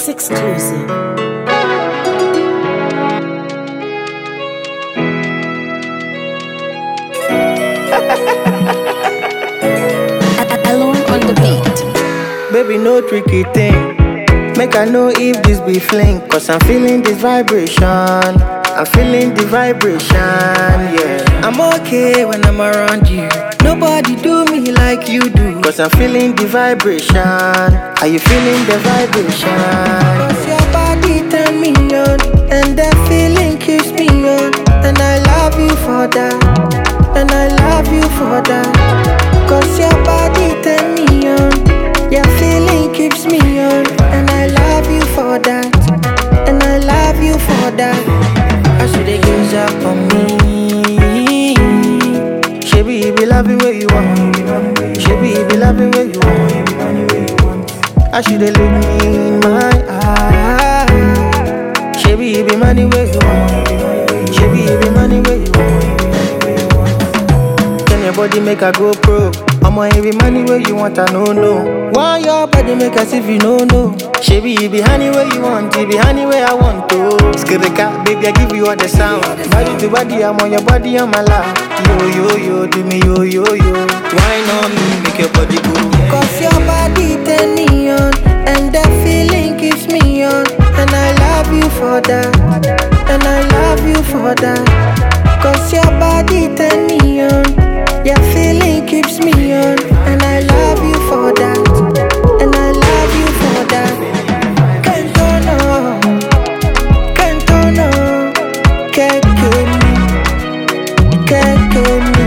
It's exclusive. Alone on the beat. Baby, no tricky thing. Make I know if this be fling. Cause I'm feeling this vibration. I'm feeling the vibration, yeah. I'm okay when I'm around you. Nobody do me like you do. Cause I'm feeling the vibration. Are you feeling the vibration? Cause your body turn me on. And that feeling keeps me on. And I love you for that. And I love you for that. Cause your body turn me on. Your feeling keeps me on. And I love you for that. And I love you for that. I should have gives up on me. Shebi, you be loving where you want. Shebi, you be loving where you want. I should have looked me in my eye. Shebi, you be money where you want. Shebi, you be money where you want. Can your body make a go pro? I'ma every money where you want, I no. Why your body make us if you no. Shebi, you be honey where you want, you be honey where I want to. Skirika, baby, I give you all the sound. Body to body, I'm on your body, on my lap. Yo, do me yo. Why not me, make your body go? Cause your body turn me on. And that feeling keeps me on. And I love you for that. And I love you for that. Cause your body turn me on. Your feeling keeps me on. And I love you for that. And I love you for that. Can't turn on. Can't turn on. Can't kill me. Can't kill me.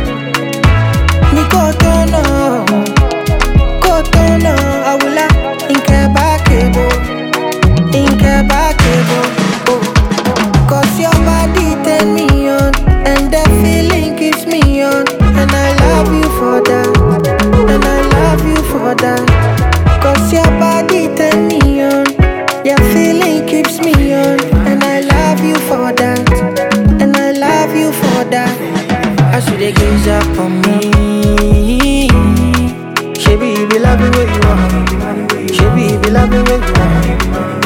Nico turn on. Go turn on. I will la inkebakebo. Oh. Cause your body turn me on. And that feeling keeps me on. And I love you for that. And I love you for that. Cause your body turn me on. Your feeling keeps me on. And I love you for that. And I love you for that. I should have gives up on me. Shebi, you be loving where you are. Shebi, you be loving where you are.